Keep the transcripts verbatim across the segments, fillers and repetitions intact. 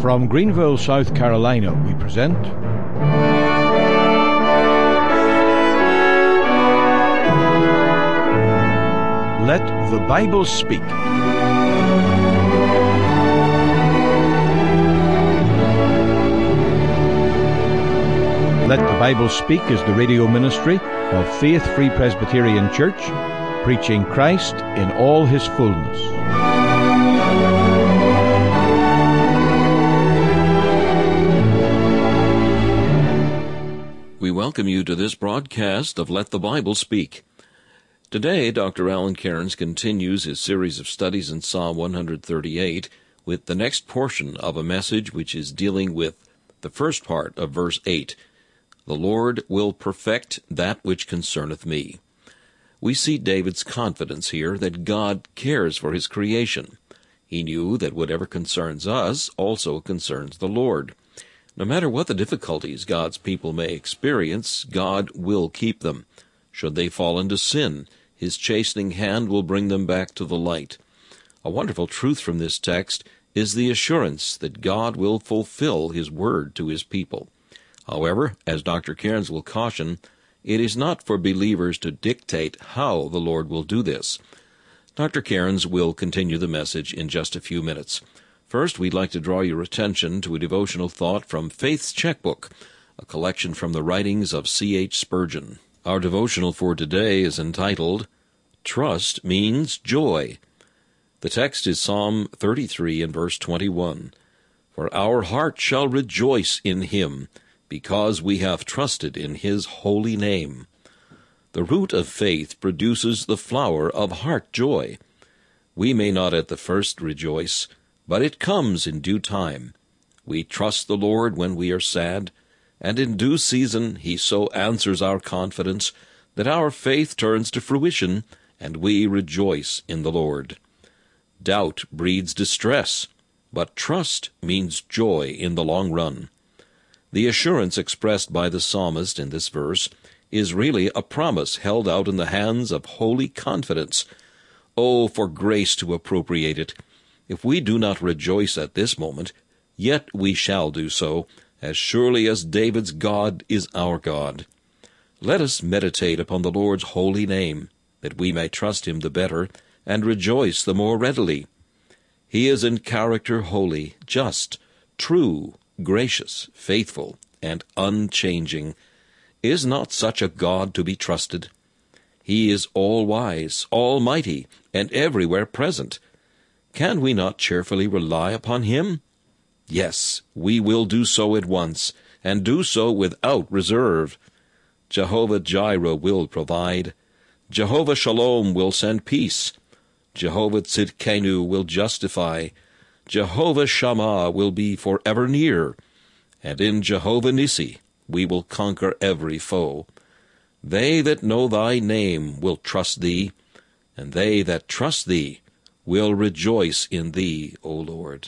From Greenville, South Carolina, we present Let the Bible Speak. Let the Bible Speak is the radio ministry of Faith Free Presbyterian Church, preaching Christ in all his fullness. We welcome you to this broadcast of Let the Bible Speak. Today, Doctor Alan Cairns continues his series of studies in Psalm one thirty-eight with the next portion of a message which is dealing with the first part of verse eight. The Lord will perfect that which concerneth me. We see David's confidence here that God cares for his creation. He knew that whatever concerns us also concerns the Lord. No matter what the difficulties God's people may experience, God will keep them. Should they fall into sin, his chastening hand will bring them back to the light. A wonderful truth from this text is the assurance that God will fulfill his word to his people. However, as Doctor Cairns will caution, it is not for believers to dictate how the Lord will do this. Doctor Cairns will continue the message in just a few minutes. First, we'd like to draw your attention to a devotional thought from Faith's Checkbook, a collection from the writings of C H Spurgeon. Our devotional for today is entitled, Trust Means Joy. The text is Psalm thirty-three and verse twenty-one. For our heart shall rejoice in him, because we have trusted in his holy name. The root of faith produces the flower of heart joy. We may not at the first rejoice, but it comes in due time. We trust the Lord when we are sad, and in due season he so answers our confidence that our faith turns to fruition, and we rejoice in the Lord. Doubt breeds distress, but trust means joy in the long run. The assurance expressed by the psalmist in this verse is really a promise held out in the hands of holy confidence. Oh, for grace to appropriate it! If we do not rejoice at this moment, yet we shall do so, as surely as David's God is our God. Let us meditate upon the Lord's holy name, that we may trust him the better, and rejoice the more readily. He is in character holy, just, true, gracious, faithful, and unchanging. Is not such a God to be trusted? He is all-wise, almighty, and everywhere present. Can we not cheerfully rely upon him? Yes, we will do so at once, and do so without reserve. Jehovah Jireh will provide. Jehovah Shalom will send peace. Jehovah Tzidkenu will justify. Jehovah Shammah will be forever near. And in Jehovah Nissi we will conquer every foe. They that know thy name will trust thee, and they that trust thee will rejoice in thee, O Lord.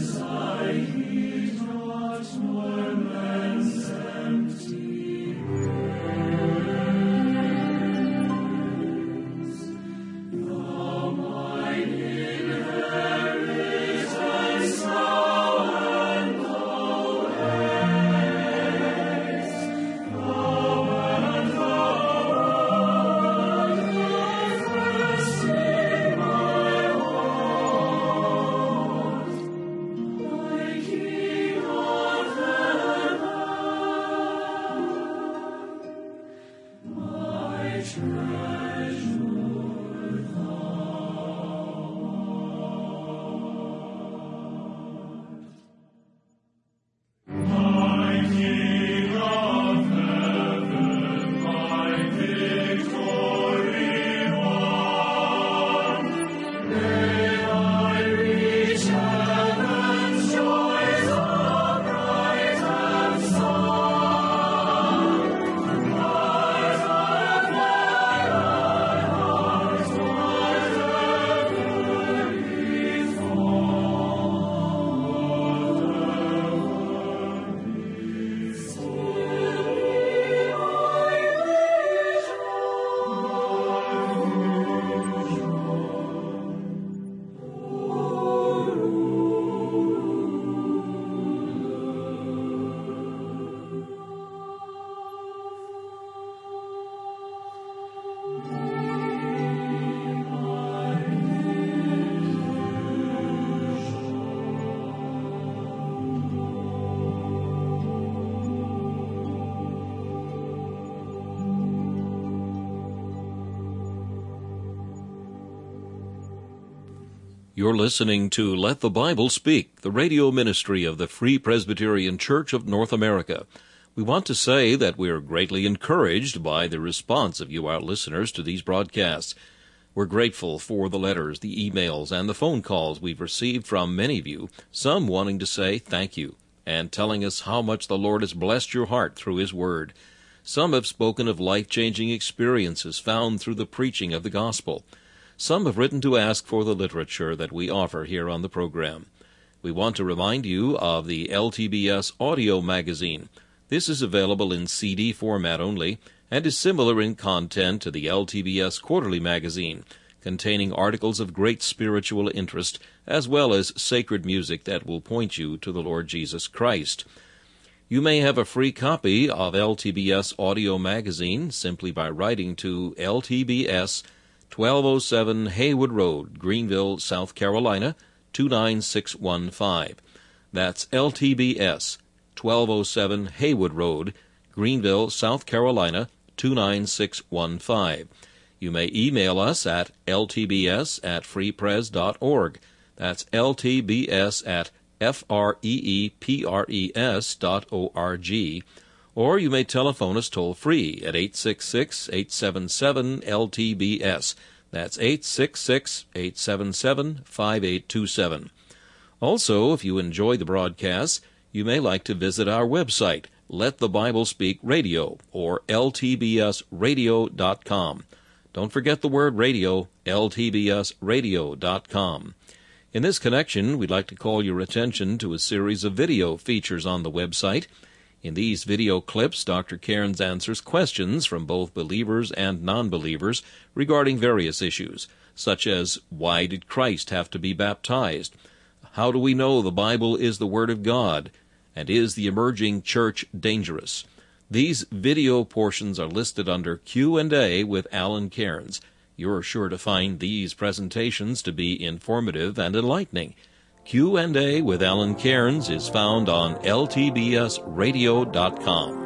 You're listening to Let the Bible Speak, the radio ministry of the Free Presbyterian Church of North America. We want to say that we are greatly encouraged by the response of you, our listeners, to these broadcasts. We're grateful for the letters, the emails, and the phone calls we've received from many of you, some wanting to say thank you, and telling us how much the Lord has blessed your heart through His Word. Some have spoken of life-changing experiences found through the preaching of the gospel. Some have written to ask for the literature that we offer here on the program. We want to remind you of the L T B S audio magazine. This is available in C D format only and is similar in content to the L T B S quarterly magazine, containing articles of great spiritual interest as well as sacred music that will point you to the Lord Jesus Christ. You may have a free copy of L T B S audio magazine simply by writing to L T B S, twelve oh seven Haywood Road, Greenville, South Carolina, two nine six one five. That's L T B S, twelve oh seven Haywood Road, Greenville, South Carolina, two nine six one five. You may email us at l t b s at free pres dot org. That's L T B S at F R E E P R E S dot O R G. Or you may telephone us toll-free at eight six six, eight seven seven, L T B S. That's eight six six, eight seven seven, five eight two seven. Also, if you enjoy the broadcasts, you may like to visit our website, Let the Bible Speak Radio, or L T B S radio dot com. Don't forget the word radio, L T B S radio dot com. In this connection, we'd like to call your attention to a series of video features on the website. In these video clips, Doctor Cairns answers questions from both believers and non-believers regarding various issues, such as why did Christ have to be baptized? How do we know the Bible is the Word of God? And is the emerging church dangerous? These video portions are listed under Q and A with Alan Cairns. You're sure to find these presentations to be informative and enlightening. Q and A with Alan Cairns is found on L T B S radio dot com.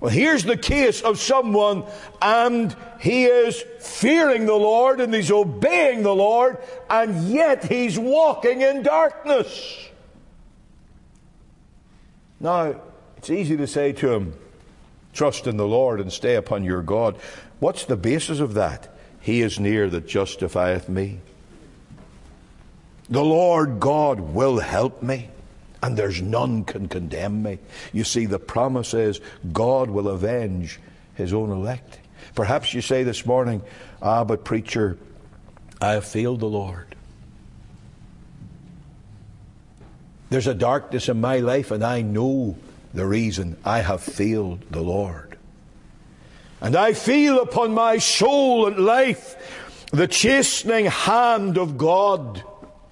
Well, here's the case of someone, and he is fearing the Lord and he's obeying the Lord, and yet he's walking in darkness. Now, it's easy to say to him, trust in the Lord and stay upon your God. What's the basis of that? He is near that justifieth me. The Lord God will help me, and there's none can condemn me. You see, the promise is God will avenge his own elect. Perhaps you say this morning, ah, but preacher, I have failed the Lord. There's a darkness in my life, and I know the reason. I have failed the Lord. And I feel upon my soul and life the chastening hand of God.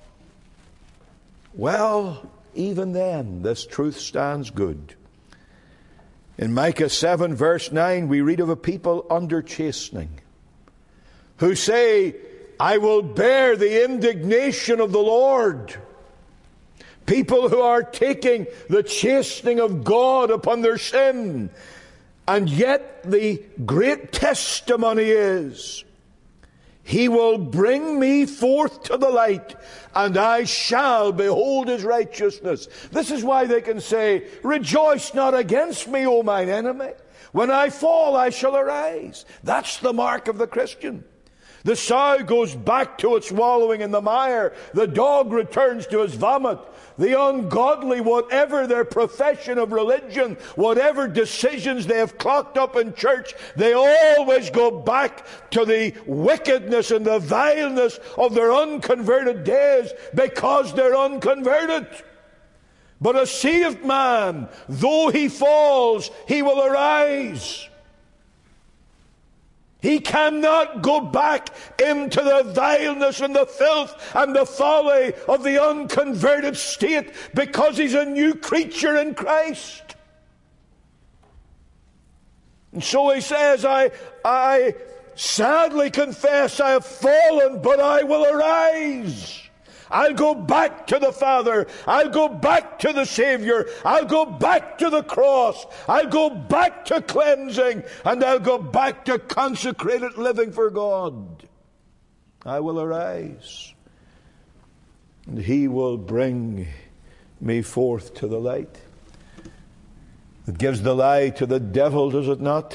Well, even then, this truth stands good. In Micah seven, verse nine, we read of a people under chastening, who say, I will bear the indignation of the Lord. People who are taking the chastening of God upon their sin. And yet the great testimony is, He will bring me forth to the light, and I shall behold His righteousness. This is why they can say, rejoice not against me, O mine enemy. When I fall, I shall arise. That's the mark of the Christian. The sow goes back to its wallowing in the mire. The dog returns to his vomit. The ungodly, whatever their profession of religion, whatever decisions they have clocked up in church, they always go back to the wickedness and the vileness of their unconverted days, because they're unconverted. But a saved man, though he falls, he will arise. He cannot go back into the vileness and the filth and the folly of the unconverted state, because he's a new creature in Christ. And so he says, I, I sadly confess I have fallen, but I will arise. I'll go back to the Father. I'll go back to the Savior. I'll go back to the cross. I'll go back to cleansing. And I'll go back to consecrated living for God. I will arise. And He will bring me forth to the light. It gives the lie to the devil, does it not?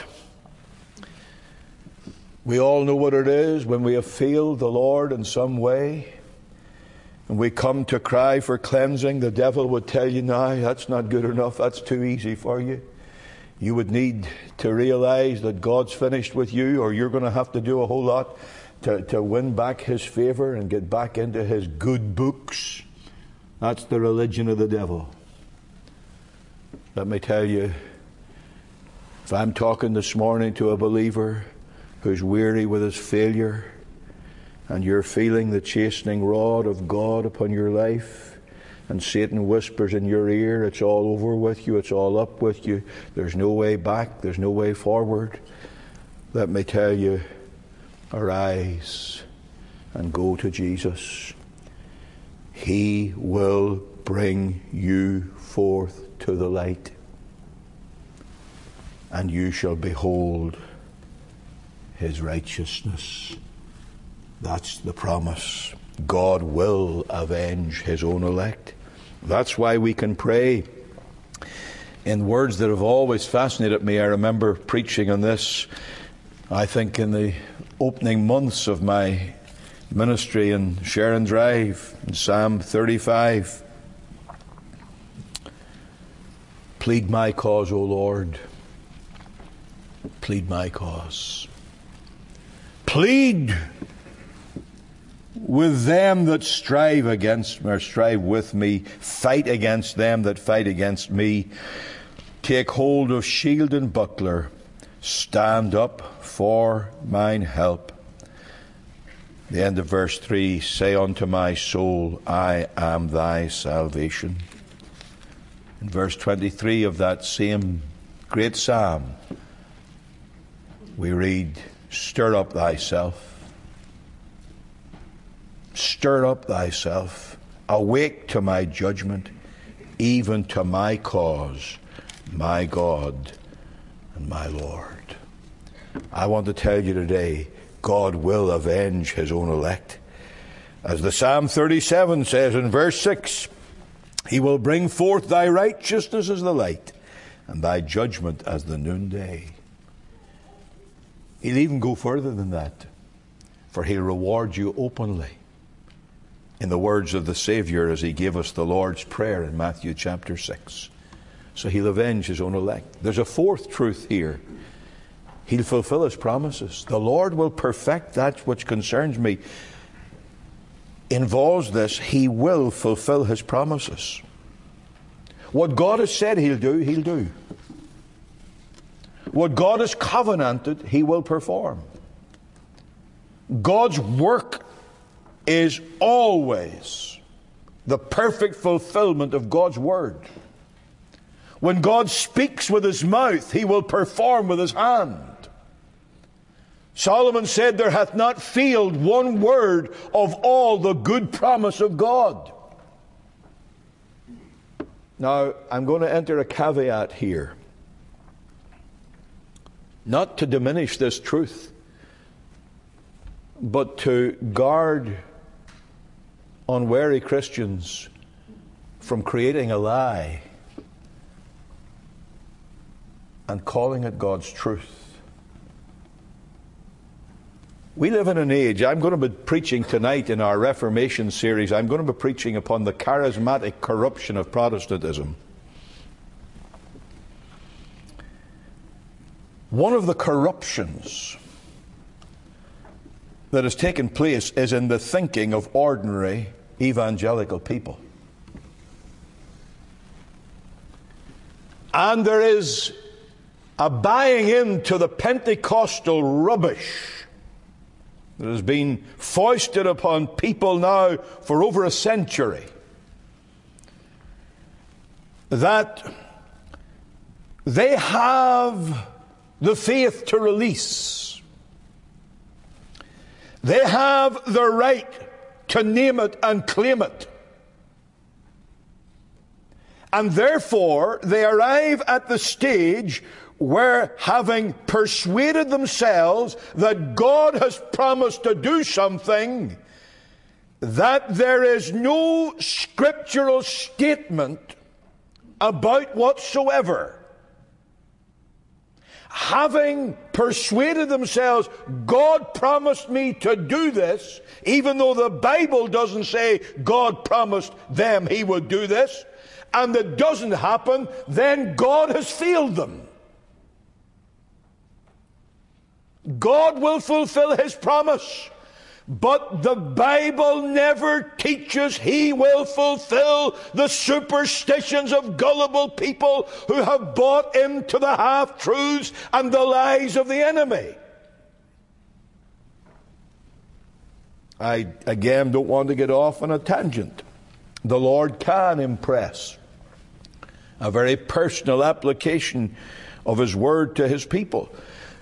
We all know what it is when we have failed the Lord in some way. And we come to cry for cleansing. The devil would tell you, no, that's not good enough. That's too easy for you. You would need to realize that God's finished with you, or you're going to have to do a whole lot to, to win back His favor and get back into His good books. That's the religion of the devil. Let me tell you, if I'm talking this morning to a believer who's weary with his failure, and you're feeling the chastening rod of God upon your life, and Satan whispers in your ear, it's all over with you, it's all up with you, there's no way back, there's no way forward, let me tell you, arise and go to Jesus. He will bring you forth to the light, and you shall behold His righteousness. That's the promise. God will avenge His own elect. That's why we can pray in words that have always fascinated me. I remember preaching on this, I think, in the opening months of my ministry in Sharon Drive, in Psalm thirty-five. Plead my cause, O Lord. Plead my cause. Plead with them that strive against me, or strive with me. Fight against them that fight against me. Take hold of shield and buckler. Stand up for mine help. The end of verse three, say unto my soul, I am thy salvation. In verse twenty-three of that same great psalm, we read, stir up thyself. Stir up thyself. Awake to my judgment, even to my cause, my God and my Lord. I want to tell you today, God will avenge his own elect. As the Psalm thirty-seven says in verse six, he will bring forth thy righteousness as the light, and thy judgment as the noonday. He'll even go further than that, for he'll reward you openly. In the words of the Savior as he gave us the Lord's Prayer in Matthew chapter six. So he'll avenge his own elect. There's a fourth truth here. He'll fulfill his promises. The Lord will perfect that which concerns me. Involves this, he will fulfill his promises. What God has said he'll do, he'll do. What God has covenanted, he will perform. God's work is always the perfect fulfillment of God's word. When God speaks with his mouth, he will perform with his hand. Solomon said, there hath not failed one word of all the good promise of God. Now, I'm going to enter a caveat here. Not to diminish this truth, but to guard unwary Christians from creating a lie and calling it God's truth. We live in an age, I'm going to be preaching tonight in our Reformation series, I'm going to be preaching upon the charismatic corruption of Protestantism. One of the corruptions that has taken place is in the thinking of ordinary evangelical people. And there is a buying into the Pentecostal rubbish that has been foisted upon people now for over a century, that they have the faith to release. They have the right to name it and claim it. And therefore, they arrive at the stage where, having persuaded themselves that God has promised to do something, that there is no scriptural statement about whatsoever. Having persuaded themselves, God promised me to do this, even though the Bible doesn't say God promised them he would do this, and it doesn't happen, then God has failed them. God will fulfill his promise, but the Bible never teaches he will fulfill the superstitions of gullible people who have bought into the half-truths and the lies of the enemy. I, again, don't want to get off on a tangent. The Lord can impress a very personal application of his word to his people.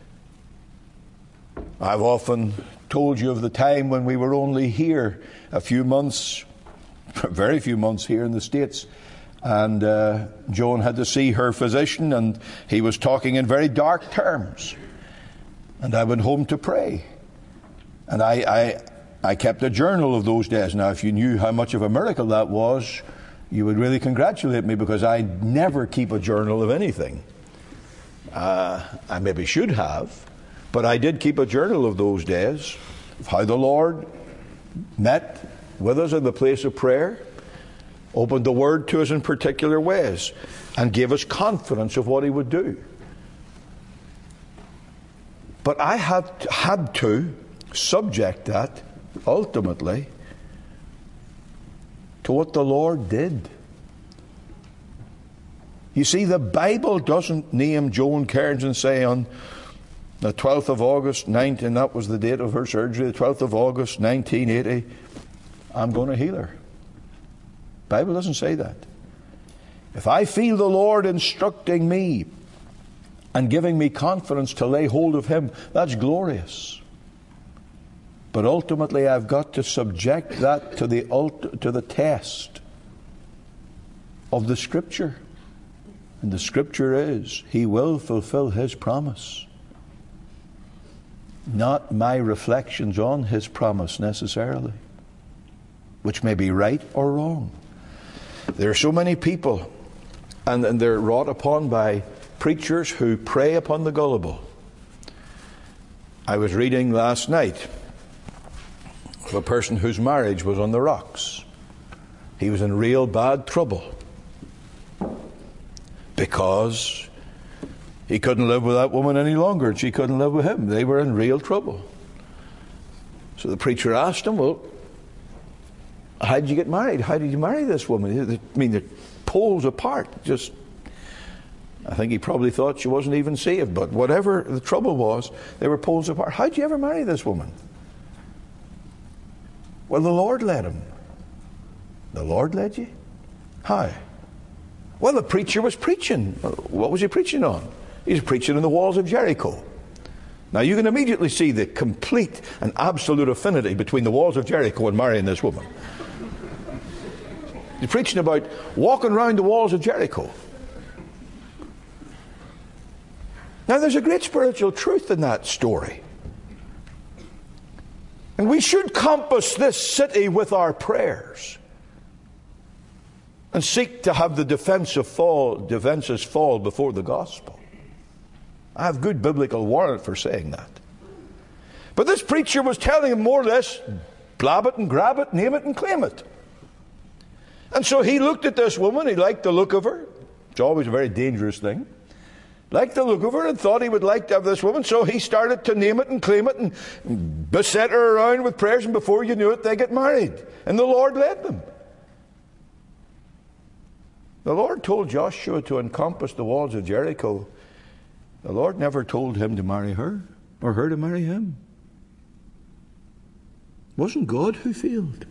I've often told you of the time when we were only here a few months, very few months here in the States, and uh, Joan had to see her physician, and he was talking in very dark terms. And I went home to pray. And I, I, I kept a journal of those days. Now, if you knew how much of a miracle that was, you would really congratulate me, because I never keep a journal of anything. Uh, I maybe should have. But I did keep a journal of those days, of how the Lord met with us in the place of prayer, opened the Word to us in particular ways, and gave us confidence of what he would do. But I had, had to subject that, ultimately, to what the Lord did. You see, the Bible doesn't name Joan Cairns and say on the twelfth of August, nineteen, that was the date of her surgery, the twelfth of August, nineteen eighty, I'm going to heal her. The Bible doesn't say that. If I feel the Lord instructing me and giving me confidence to lay hold of him, that's glorious. But ultimately I've got to subject that to the, ult- to the test of the Scripture. And the scripture is, He will fulfill His promise. Not my reflections on His promise necessarily, which may be right or wrong. There are so many people, and, and they're wrought upon by preachers who prey upon the gullible. I was reading last night of a person whose marriage was on the rocks. He was in real bad trouble because he couldn't live with that woman any longer, and she couldn't live with him. They were in real trouble. So the preacher asked him, well, how did you get married? How did you marry this woman? I mean, they're poles apart. Just, I think he probably thought she wasn't even saved, but whatever the trouble was, they were poles apart. How did you ever marry this woman? Well, the Lord led him. The Lord led you? How? Well, the preacher was preaching. What was he preaching on? He was preaching on the walls of Jericho. Now, you can immediately see the complete and absolute affinity between the walls of Jericho and marrying this woman. He's preaching about walking around the walls of Jericho. Now, there's a great spiritual truth in that story. And we should compass this city with our prayers and seek to have the defensive fall, defenses fall before the gospel. I have good biblical warrant for saying that. But this preacher was telling him more or less, blab it and grab it, name it and claim it. And so he looked at this woman, he liked the look of her. It's always a very dangerous thing. Liked the look of her and thought he would like to have this woman, so he started to name it and claim it and beset her around with prayers, and before you knew it, they get married. And the Lord led them. The Lord told Joshua to encompass the walls of Jericho. The Lord never told him to marry her or her to marry him. It wasn't God who failed.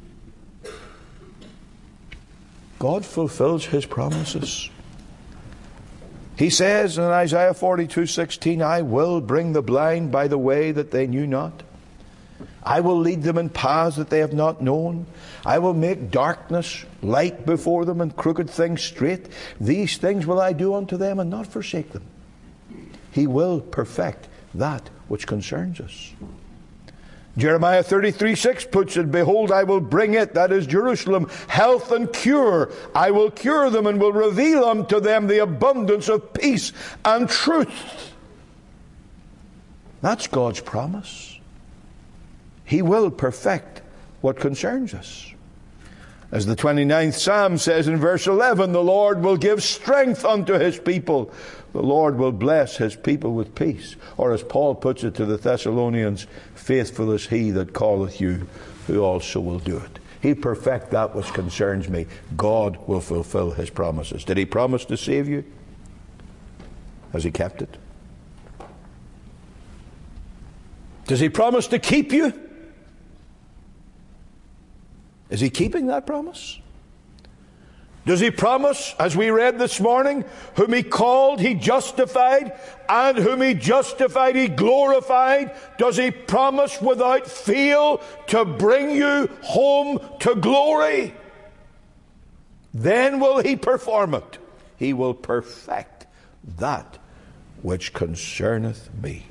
God fulfills His promises. He says in Isaiah forty-two sixteen, I will bring the blind by the way that they knew not. I will lead them in paths that they have not known. I will make darkness light before them and crooked things straight. These things will I do unto them and not forsake them. He will perfect that which concerns us. Jeremiah thirty-three six puts it, behold, I will bring it, that is Jerusalem, health and cure. I will cure them and will reveal unto them the abundance of peace and truth. That's God's promise. He will perfect what concerns us. As the twenty-ninth Psalm says in verse eleven, the Lord will give strength unto His people. The Lord will bless His people with peace. Or as Paul puts it to the Thessalonians, faithful is He that calleth you, who also will do it. He'll perfect that which concerns me. God will fulfill His promises. Did He promise to save you? Has He kept it? Does He promise to keep you? Is He keeping that promise? Does He promise, as we read this morning, whom He called, He justified, and whom He justified, He glorified? Does He promise without fail to bring you home to glory? Then will He perform it. He will perfect that which concerneth me.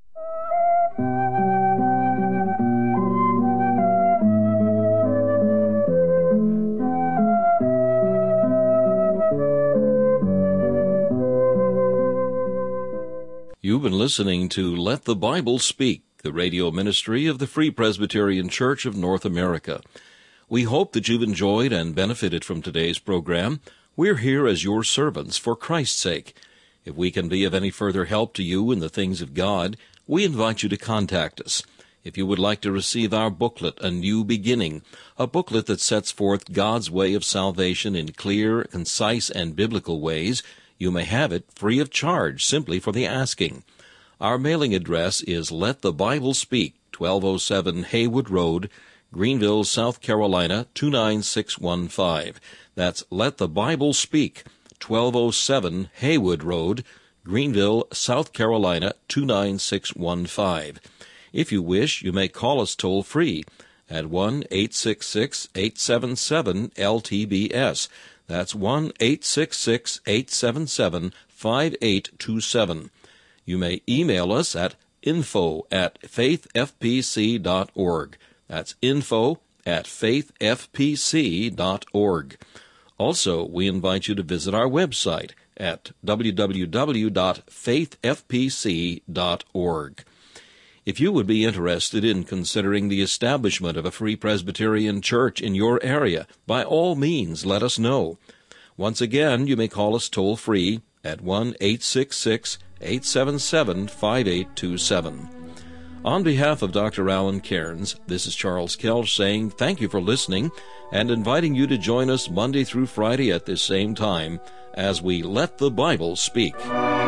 You've been listening to Let the Bible Speak, the radio ministry of the Free Presbyterian Church of North America. We hope that you've enjoyed and benefited from today's program. We're here as your servants for Christ's sake. If we can be of any further help to you in the things of God, we invite you to contact us. If you would like to receive our booklet, A New Beginning, a booklet that sets forth God's way of salvation in clear, concise, and biblical ways, you may have it free of charge simply for the asking. Our mailing address is Let the Bible Speak, twelve oh seven Haywood Road, Greenville, South Carolina, two nine six one five. That's Let the Bible Speak, twelve oh seven Haywood Road, Greenville, South Carolina, two nine six one five. If you wish, you may call us toll-free at one eight six six, eight seven seven, L T B S. That's one eight six six, eight seven seven, five eight two seven. You may email us at info at faith f p c dot org. That's info at faith f p c dot org. Also, we invite you to visit our website at w w w dot faith f p c dot org. If you would be interested in considering the establishment of a Free Presbyterian Church in your area, by all means let us know. Once again, you may call us toll-free at one eight six six, eight seven seven, five eight two seven. On behalf of Doctor Alan Cairns, this is Charles Kelch saying thank you for listening and inviting you to join us Monday through Friday at this same time as we Let the Bible Speak.